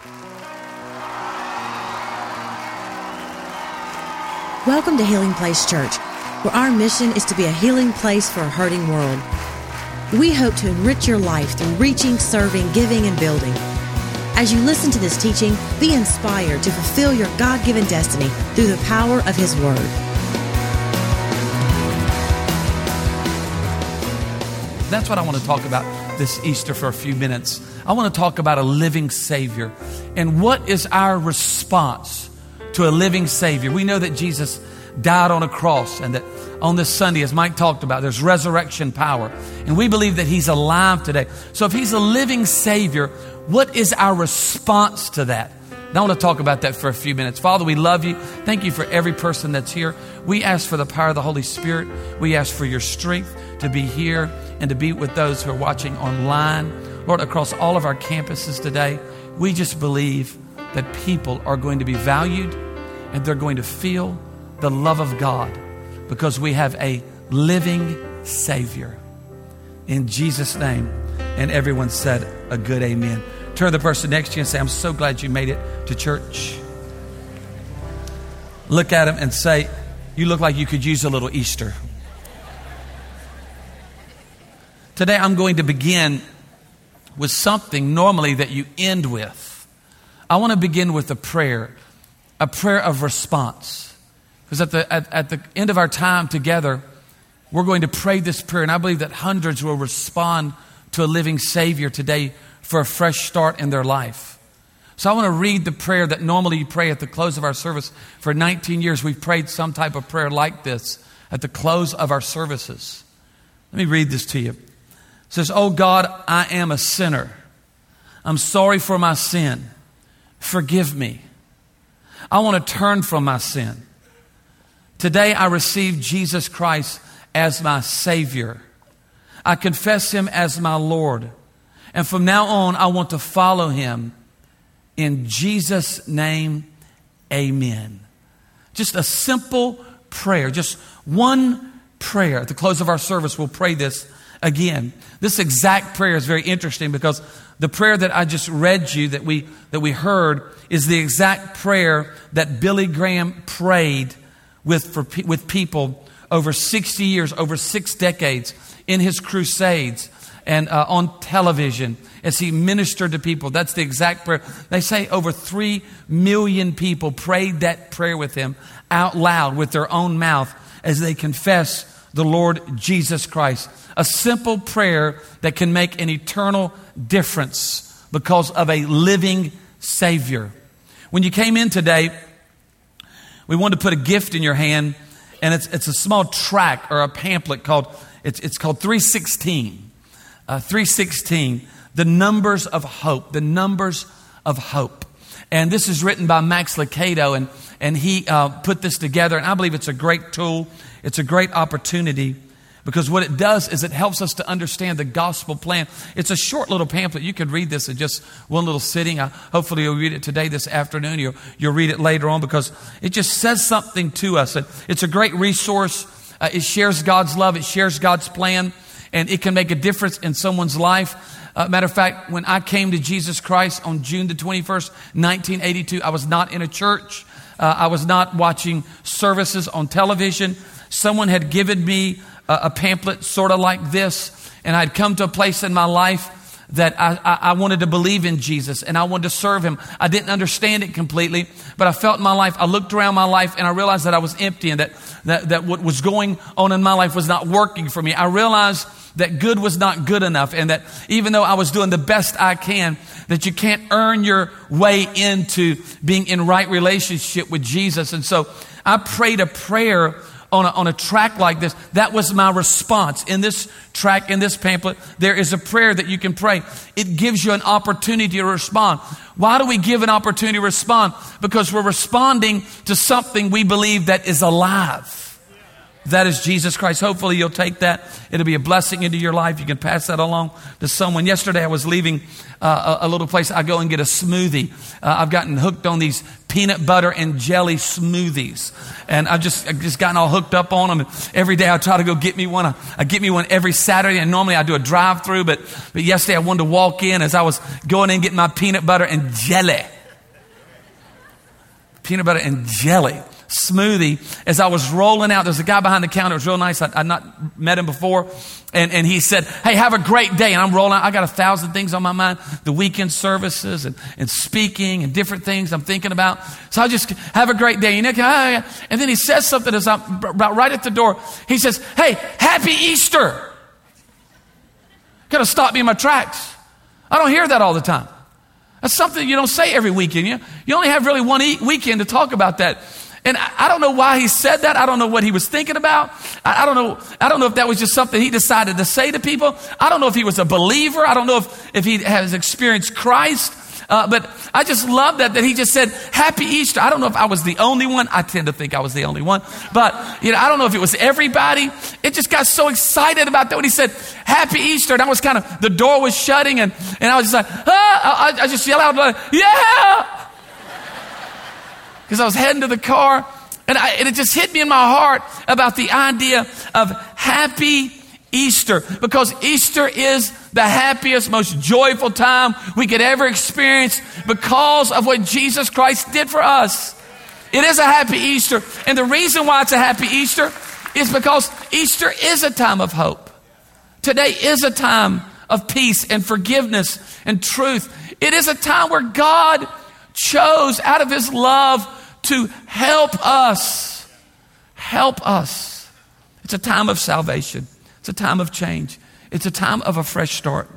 Welcome to Healing Place Church, where our mission is to be a healing place for a hurting world. We hope to enrich your life through reaching, serving, giving, and building. As you listen to this teaching, be inspired to fulfill your God-given destiny through the power of His Word. That's what I want to talk about this Easter for a few minutes. I want to talk about a living Savior. And what is our response to a living Savior? We know that Jesus died on a cross, and that on this Sunday, as Mike talked about, there's resurrection power. And we believe that He's alive today. So if He's a living Savior, what is our response to that? And I want to talk about that for a few minutes. Father, we love You. Thank You for every person that's here. We ask for the power of the Holy Spirit. We ask for Your strength to be here and to be with those who are watching online. Lord, across all of our campuses today, we just believe that people are going to be valued and they're going to feel the love of God because we have a living Savior. In Jesus' name. And everyone said a good amen. Turn to the person next to you and say, I'm so glad you made it to church. Look at him and say, you look like you could use a little Easter. Today I'm going to begin with something normally that you end with. I want to begin with a prayer of response. Because at the end of our time together, we're going to pray this prayer. And I believe that hundreds will respond to a living Savior today for a fresh start in their life. So I want to read the prayer that normally you pray at the close of our service. For 19 years, we've prayed some type of prayer like this at the close of our services. Let me read this to you. It says, Oh God, I am a sinner. I'm sorry for my sin. Forgive me. I want to turn from my sin. Today I receive Jesus Christ as my Savior. I confess Him as my Lord. And from now on, I want to follow Him. In Jesus' name, amen. Just a simple prayer, just one prayer. At the close of our service, we'll pray this again. This exact prayer is very interesting because the prayer that I just read you, that we heard, is the exact prayer that Billy Graham prayed with people over 60 years, over 6 decades in his crusades and on television as he ministered to people. That's the exact prayer. They say over 3 million people prayed that prayer with him out loud with their own mouth as they confess the Lord Jesus Christ. A simple prayer that can make an eternal difference because of a living Savior. When you came in today, we wanted to put a gift in your hand, and it's a small tract or a pamphlet called 316. 316, the numbers of hope, the numbers of hope. And this is written by Max Lucado, and he put this together, and I believe it's a great tool. It's a great opportunity because what it does is it helps us to understand the gospel plan. It's a short little pamphlet. You could read this in just one little sitting. Hopefully you'll read it today, this afternoon. You'll read it later on because it just says something to us. It's a great resource. It shares God's love. It shares God's plan. And it can make a difference in someone's life. Matter of fact, when I came to Jesus Christ on June the 21st, 1982, I was not in a church. I was not watching services on television. Someone had given me a pamphlet sort of like this, and I'd come to a place in my life that I wanted to believe in Jesus and I wanted to serve Him. I didn't understand it completely, but I felt in my life, I looked around my life and I realized that I was empty and that what was going on in my life was not working for me. I realized that good was not good enough, and that even though I was doing the best I can, that you can't earn your way into being in right relationship with Jesus. And so I prayed a prayer on a track like this. That was my response. In this track, in this pamphlet, there is a prayer that you can pray. It gives you an opportunity to respond. Why do we give an opportunity to respond? Because we're responding to something we believe that is alive. That is Jesus Christ. Hopefully you'll take that. It'll be a blessing into your life. You can pass that along to someone. Yesterday I was leaving a little place. I go and get a smoothie. I've gotten hooked on these peanut butter and jelly smoothies. And I've just gotten all hooked up on them. And every day I try to go get me one. I get me one every Saturday. And normally I do a drive-through. But yesterday I wanted to walk in as I was going in getting my peanut butter and jelly. peanut butter and jelly smoothie as I was rolling out. There's a guy behind the counter. It was real nice. I'd not met him before. And he said, hey, have a great day. And I'm rolling out. I got 1,000 things on my mind. The weekend services and speaking and different things I'm thinking about. So I just have a great day. And then he says something as I'm about right at the door. He says, hey, happy Easter. Kind of stopped me in my tracks. I don't hear that all the time. That's something you don't say every weekend. You only have really one weekend to talk about that. And I don't know why he said that. I don't know what he was thinking about. I don't know if that was just something he decided to say to people. I don't know if he was a believer. I don't know if he has experienced Christ. But I just love that he just said, happy Easter. I don't know if I was the only one. I tend to think I was the only one. But, I don't know if it was everybody. It just got so excited about that when he said, happy Easter. And I was the door was shutting and I was just like, I just yelled out, like, yeah! Because I was heading to the car and it just hit me in my heart about the idea of happy Easter, because Easter is the happiest, most joyful time we could ever experience because of what Jesus Christ did for us. It is a happy Easter. And the reason why it's a happy Easter is because Easter is a time of hope. Today is a time of peace and forgiveness and truth. It is a time where God chose out of his love to help us. Help us. It's a time of salvation. It's a time of change. It's a time of a fresh start.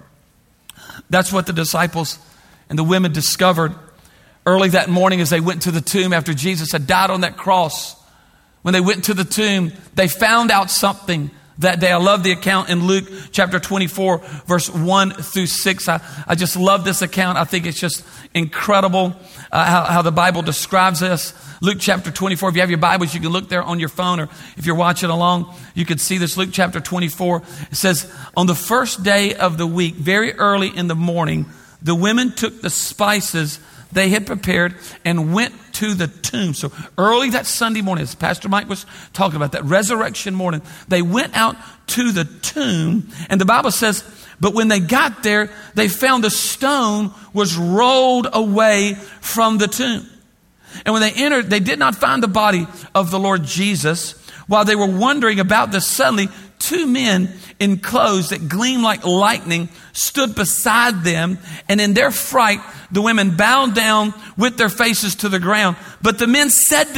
That's what the disciples and the women discovered early that morning as they went to the tomb after Jesus had died on that cross. When they went to the tomb, they found out something that day. I love the account in Luke chapter 24, verse 1 through 6. I just love this account. I think it's just incredible how the Bible describes this. Luke chapter 24, if you have your Bibles, you can look there on your phone, or if you're watching along, you can see this. Luke chapter 24, it says, on the first day of the week, very early in the morning, the women took the spices they had prepared and went to the tomb. So early that Sunday morning, as Pastor Mike was talking about, that resurrection morning, they went out to the tomb. And the Bible says, but when they got there, they found the stone was rolled away from the tomb. And when they entered, they did not find the body of the Lord Jesus. While they were wondering about this, suddenly 2 men in clothes that gleamed like lightning stood beside them. And in their fright, the women bowed down with their faces to the ground. But the men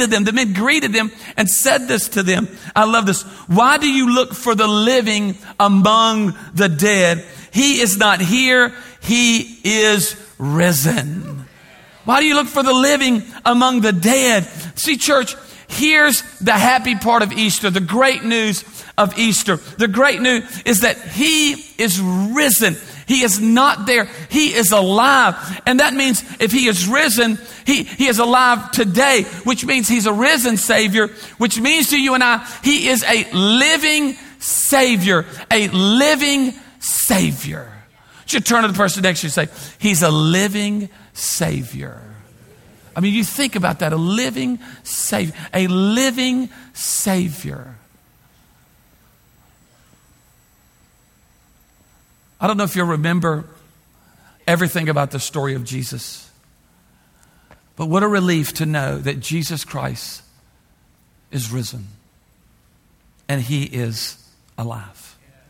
greeted them and said this to them. I love this. Why do you look for the living among the dead? He is not here. He is risen. Why do you look for the living among the dead? See, church, here's the happy part of Easter, the great news of Easter. The great news is that he is risen. He is not there. He is alive. And that means if he is risen, he is alive today, which means he's a risen Savior, which means to you and I, he is a living Savior, a living Savior. You should turn to the person next to you and say, he's a living Savior. I mean, you think about that, a living Savior, a living Savior. I don't know if you'll remember everything about the story of Jesus, but what a relief to know that Jesus Christ is risen and he is alive.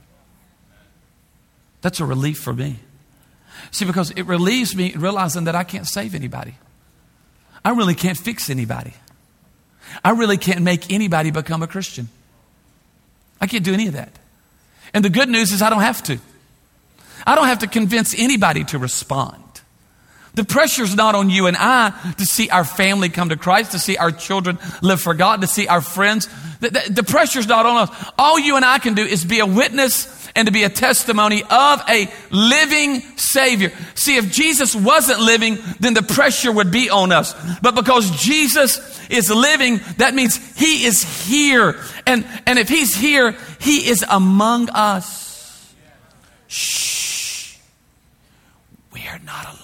That's a relief for me. See, because it relieves me realizing that I can't save anybody. I really can't fix anybody. I really can't make anybody become a Christian. I can't do any of that. And the good news is I don't have to. I don't have to convince anybody to respond. The pressure's not on you and I to see our family come to Christ, to see our children live for God, to see our friends. The pressure's not on us. All you and I can do is be a witness and to be a testimony of a living Savior. See, if Jesus wasn't living, then the pressure would be on us. But because Jesus is living, that means he is here. And if he's here, he is among us. Shh. We are not alone.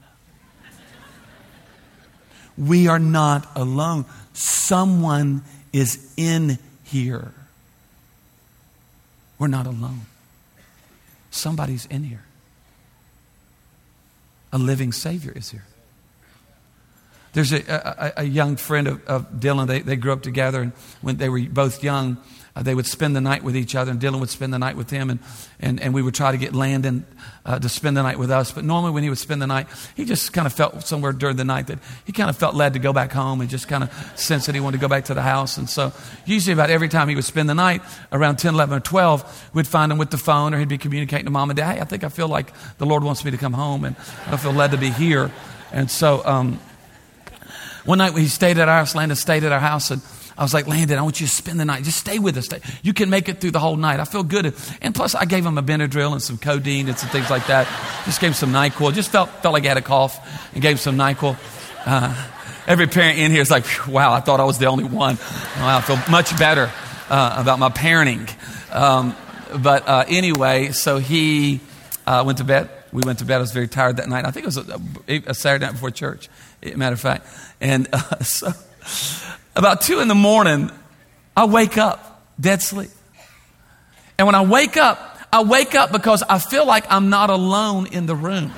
We are not alone. Someone is in here. We're not alone. Somebody's in here. A living Savior is here. There's a young friend of Dylan. They grew up together, and when they were both young, they would spend the night with each other, and Dylan would spend the night with him, and we would try to get Landon to spend the night with us. But normally when he would spend the night, he just kind of felt somewhere during the night that he kind of felt led to go back home and just kind of sensed that he wanted to go back to the house. And so usually about every time he would spend the night, around 10, 11, or 12, we'd find him with the phone, or he'd be communicating to Mom and Dad, hey, I think I feel like the Lord wants me to come home, and I feel led to be here. And so one night when he stayed at our house, Landon stayed at our house, and I was like, Landon, I want you to spend the night. Just stay with us. You can make it through the whole night. I feel good. And plus, I gave him a Benadryl and some codeine and some things like that. Just gave him some NyQuil. Just felt like he had a cough, and gave him some NyQuil. Every parent in here is like, wow, I thought I was the only one. Wow, I feel much better about my parenting. But anyway, so he went to bed. We went to bed. I was very tired that night. I think it was a Saturday night before church, matter of fact. And so about 2 a.m, I wake up, dead sleep. And when I wake up because I feel like I'm not alone in the room.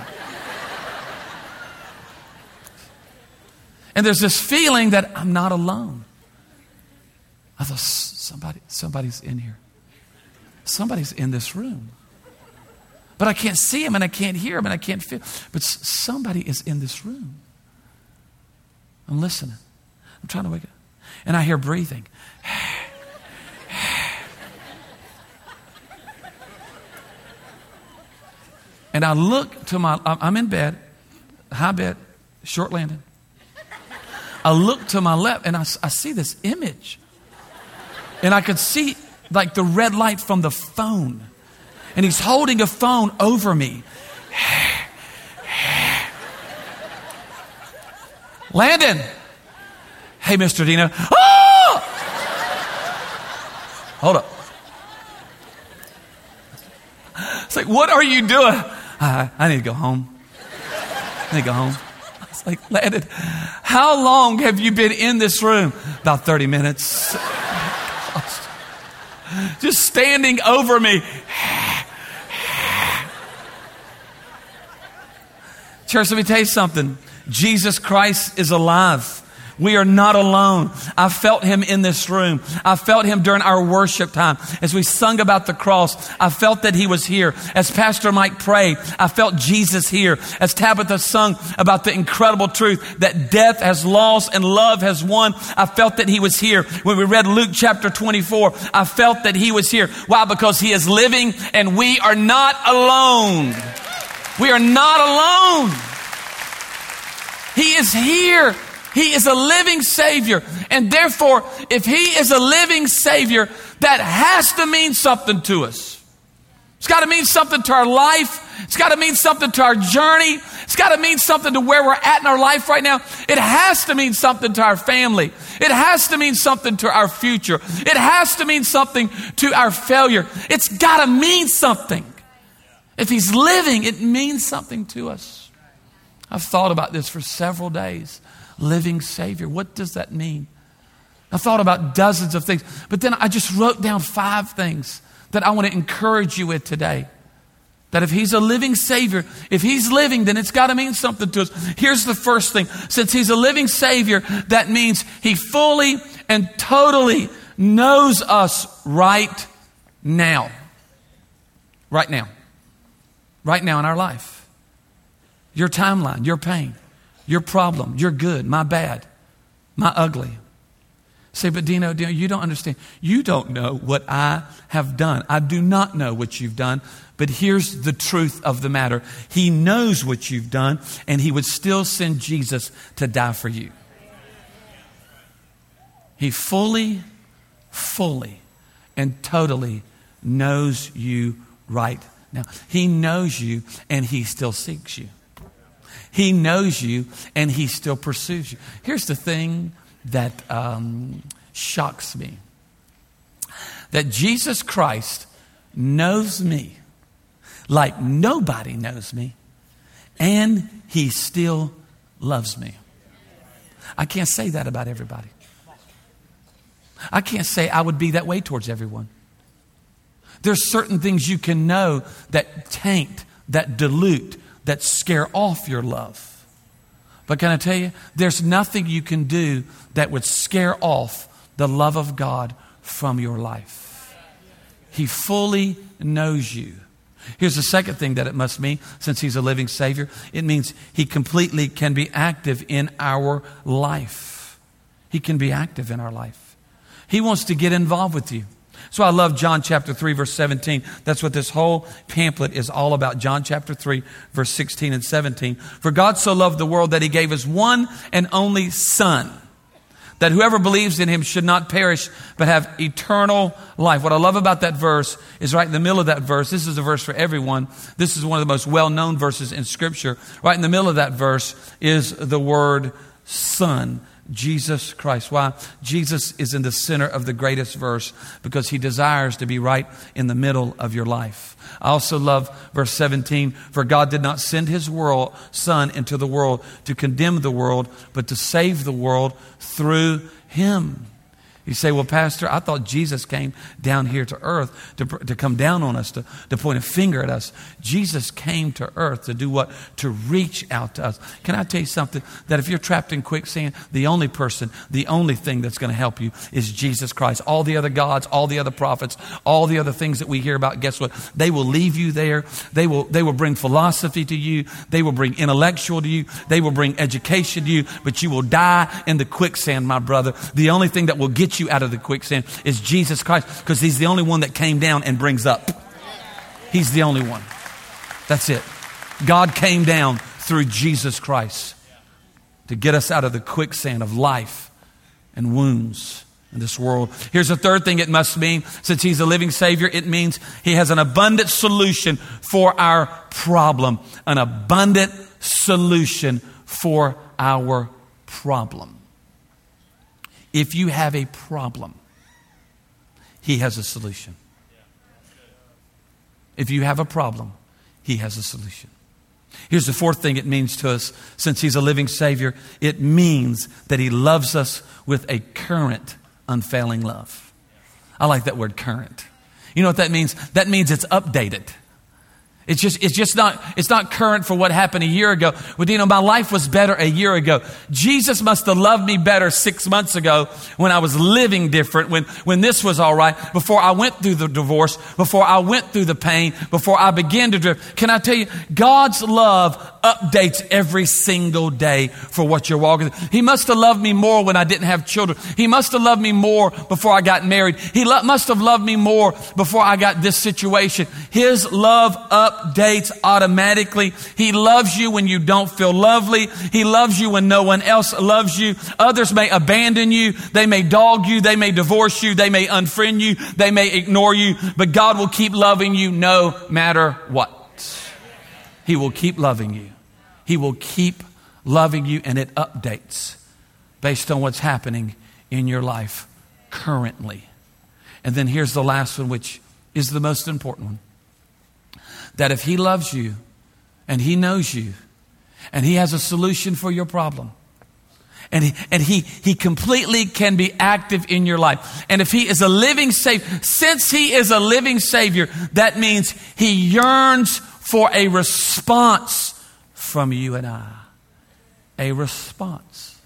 And there's this feeling that I'm not alone. I thought, somebody's in here. Somebody's in this room. But I can't see him, and I can't hear him, and I can't feel. But somebody is in this room. I'm listening. I'm trying to wake up. And I hear breathing. And I look to I'm in bed, high bed, short landing. I look to my left, and I see this image. And I could see like the red light from the phone. And he's holding a phone over me. Landon. Hey, Mr. Dino. Oh! Hold up. It's like, what are you doing? I need to go home. I need to go home. I was like, Landon, how long have you been in this room? About 30 minutes. Just standing over me. Church, let me tell you something. Jesus Christ is alive. We are not alone. I felt him in this room. I felt him during our worship time. As we sung about the cross, I felt that he was here. As Pastor Mike prayed, I felt Jesus here. As Tabitha sung about the incredible truth that death has lost and love has won, I felt that he was here. When we read Luke chapter 24, I felt that he was here. Why? Because he is living, and we are not alone. We are not alone. He is here. He is a living Savior. And therefore, if he is a living Savior, that has to mean something to us. It's got to mean something to our life. It's got to mean something to our journey. It's got to mean something to where we're at in our life right now. It has to mean something to our family. It has to mean something to our future. It has to mean something to our failure. It's got to mean something. If he's living, it means something to us. I've thought about this for several days. Living Savior. What does that mean? I thought about dozens of things, but then I just wrote down 5 things that I want to encourage you with today. That if he's a living Savior, if he's living, then it's got to mean something to us. Here's the first thing. Since he's a living Savior, that means he fully and totally knows us right now. Right now. Right now in our life. Your timeline, your pain, your problem, your good, my bad, my ugly. Say, but Dino, you don't understand. You don't know what I have done. I do not know what you've done. But here's the truth of the matter. He knows what you've done, and he would still send Jesus to die for you. He fully, and totally knows you right now. He knows you, and he still seeks you. He knows you, and he still pursues you. Here's the thing that shocks me. That Jesus Christ knows me like nobody knows me, and he still loves me. I can't say that about everybody. I can't say I would be that way towards everyone. There's certain things you can know that taint, that dilute, that scare off your love. But can I tell you, there's nothing you can do that would scare off the love of God from your life. He fully knows you. Here's the second thing that it must mean, since he's a living Savior. It means he completely can be active in our life. He can be active in our life. He wants to get involved with you. So I love John chapter 3, verse 17. That's what this whole pamphlet is all about. John chapter 3, verse 16 and 17. For God so loved the world that he gave his one and only Son, that whoever believes in him should not perish, but have eternal life. What I love about that verse is right in the middle of that verse. This is a verse for everyone. This is one of the most well-known verses in Scripture. Right in the middle of that verse is the word Son, Jesus Christ. Why? Jesus is in the center of the greatest verse because he desires to be right in the middle of your life. I also love verse 17. For God did not send his Son into the world to condemn the world, but to save the world through him. You say, well, Pastor, I thought Jesus came down here to earth to come down on us, to point a finger at us. Jesus came to earth to do what? To reach out to us. Can I tell you something? That if you're trapped in quicksand, the only thing that's going to help you is Jesus Christ. All the other gods, all the other prophets, all the other things that we hear about, guess what? They will leave you there. They will bring philosophy to you. They will bring intellectual to you. They will bring education to you. But you will die in the quicksand, my brother. The only thing that will get you out of the quicksand is Jesus Christ, because he's the only one that came down and brings up. He's the only one. That's it. God came down through Jesus Christ to get us out of the quicksand of life and wounds in this world. Here's the third thing it must mean. Since he's a living Savior, it means he has an abundant solution for our problem. An abundant solution for our problem. If you have a problem, he has a solution. If you have a problem, he has a solution. Here's the fourth thing it means to us. Since he's a living Savior, it means that he loves us with a current, unfailing love. I like that word, current. You know what that means? That means it's updated. It's not current for what happened a year ago. Well, you know, my life was better a year ago. Jesus must have loved me better 6 months ago when I was living different, when this was all right, before I went through the divorce, before I went through the pain, before I began to drift. Can I tell you, God's love updates every single day for what you're walking through. He must have loved me more when I didn't have children. He must have loved me more before I got married. He must have loved me more before I got this situation. His love updates automatically. He loves you when you don't feel lovely. He loves you when no one else loves you. Others may abandon you. They may dog you. They may divorce you. They may unfriend you. They may ignore you. But God will keep loving you no matter what. He will keep loving you. He will keep loving you, and it updates based on what's happening in your life currently. And then here's the last one, which is the most important one. That if he loves you and he knows you and he has a solution for your problem, and he completely can be active in your life. And if he is a living Savior, since he is a living Savior, that means he yearns for a response from you and I. A response.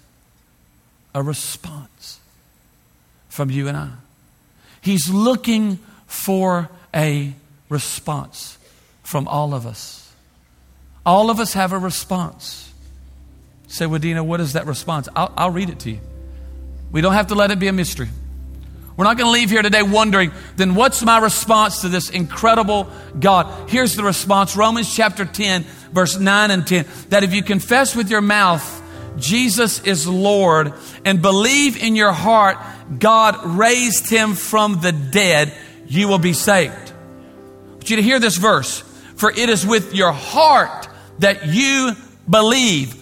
A response from you and I. He's looking for a response from all of us. All of us have a response. Say, well, Dino, what is that response? I'll read it to you. We don't have to let it be a mystery. We're not going to leave here today wondering, then what's my response to this incredible God? Here's the response. Romans chapter 10, verse 9 and 10. That if you confess with your mouth Jesus is Lord and believe in your heart God raised him from the dead, you will be saved. I want you to hear this verse. For it is with your heart that you believe.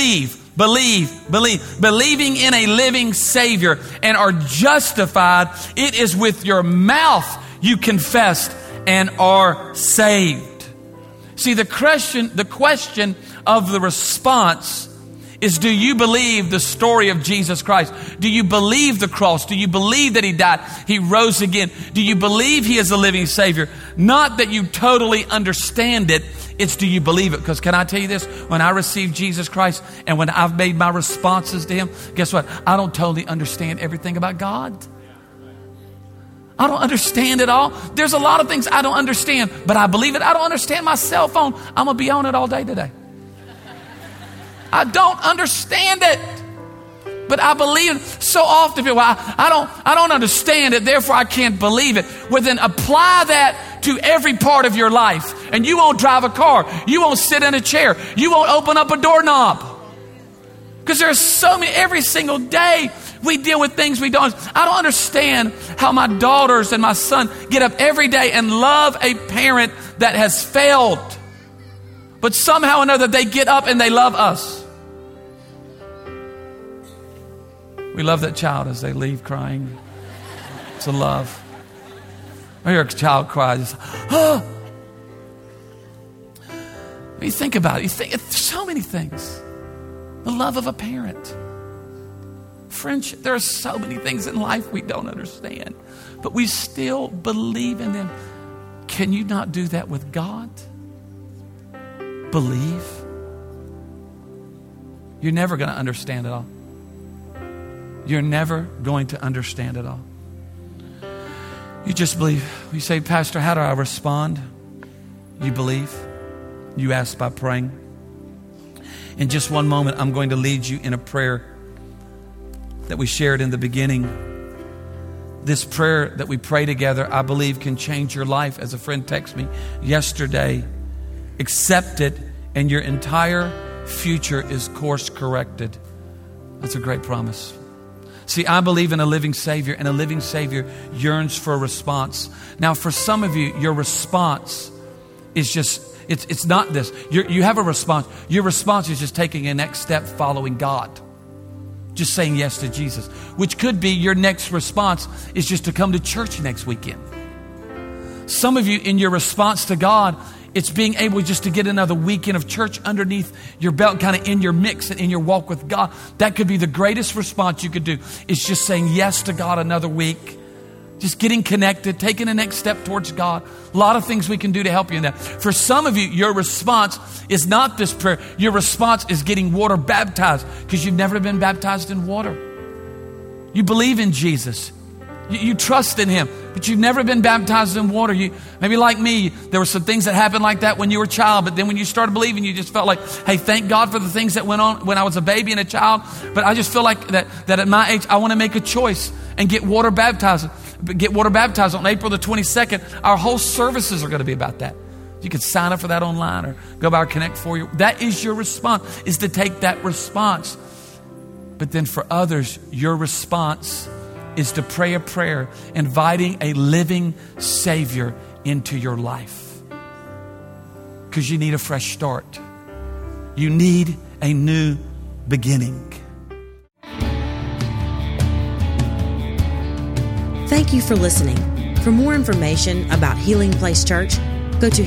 Believing in a living Savior and are justified. It is with your mouth you confess and are saved. See, the question of the response is, do you believe the story of Jesus Christ? Do you believe the cross? Do you believe that He died? He rose again. Do you believe He is a living Savior? Not that you totally understand it. It's, do you believe it? Because can I tell you this? When I received Jesus Christ and when I've made my responses to Him, guess what? I don't totally understand everything about God. I don't understand it all. There's a lot of things I don't understand, but I believe it. I don't understand my cell phone. I'm going to be on it all day today. I don't understand it, but I believe it. So often people, I don't understand it, therefore I can't believe it. Well, then apply that to every part of your life, and you won't drive a car. You won't sit in a chair. You won't open up a doorknob. Because there's so many, every single day we deal with things we don't. I don't understand how my daughters and my son get up every day and love a parent that has failed. But somehow or another they get up and they love us. We love that child as they leave crying. It's a love. I hear a child cry, just, oh. You think about it. You think it's so many things. The love of a parent. Friendship. There are so many things in life we don't understand, but we still believe in them. Can you not do that with God? Believe. You're never going to understand it all. You're never going to understand it all. You just believe. You say, Pastor, how do I respond? You believe. You ask by praying. In just one moment, I'm going to lead you in a prayer that we shared in the beginning. This prayer that we pray together, I believe, can change your life. As a friend texted me yesterday, accept it and your entire future is course corrected. That's a great promise. See, I believe in a living Savior, and a living Savior yearns for a response. Now, for some of you, your response is just, it's not this. You have a response. Your response is just taking a next step following God. Just saying yes to Jesus. Which could be your next response is just to come to church next weekend. Some of you, in your response to God, it's being able just to get another weekend of church underneath your belt, kind of in your mix and in your walk with God. That could be the greatest response you could do, is just saying yes to God another week. Just getting connected, taking the next step towards God. A lot of things we can do to help you in that. For some of you, your response is not this prayer. Your response is getting water baptized, because you've never been baptized in water. You believe in Jesus. You trust in Him, but you've never been baptized in water. You maybe like me, there were some things that happened like that when you were a child, but then when you started believing, you just felt like, hey, thank God for the things that went on when I was a baby and a child. But I just feel like that at my age, I want to make a choice and get water baptized. Get water baptized on April the 22nd. Our whole services are going to be about that. You can sign up for that online or go by our Connect for you. That is your response, is to take that response. But then for others, your response is to pray a prayer inviting a living Savior into your life. Because you need a fresh start. You need a new beginning. Thank you for listening. For more information about Healing Place Church, go to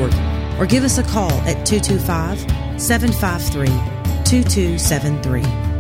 healingplacechurch.org or give us a call at 225-753-2273.